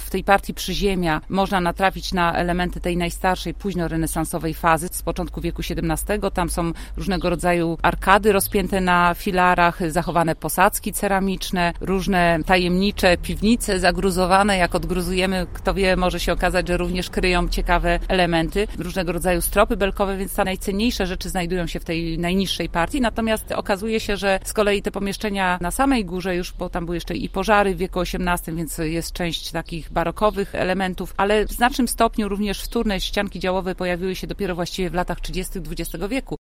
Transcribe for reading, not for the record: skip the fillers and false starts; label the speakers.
Speaker 1: w tej partii przyziemia można natrafić na elementy tej najstarszej, późnorenesansowej fazy z początku wieku XVII. Tam są różnego rodzaju arkady rozpięte na filarach, zachowane posadzki ceramiczne, różne tajemnicze piwnice zagruzowane. Jak odgruzujemy, kto wie, może się okazać, że również kryją ciekawe elementy, różnego rodzaju stropy belkowe, więc te najcenniejsze rzeczy znajdują się w tej najniższej partii. Natomiast okazuje się, że z kolei te pomieszczenia na samej górze już, bo tam były jeszcze i pożary w wieku XVIII, więc jest część takich barokowych elementów, ale w znacznym stopniu również wtórne ścianki działowe pojawiły się dopiero właściwie w latach 30. XX wieku.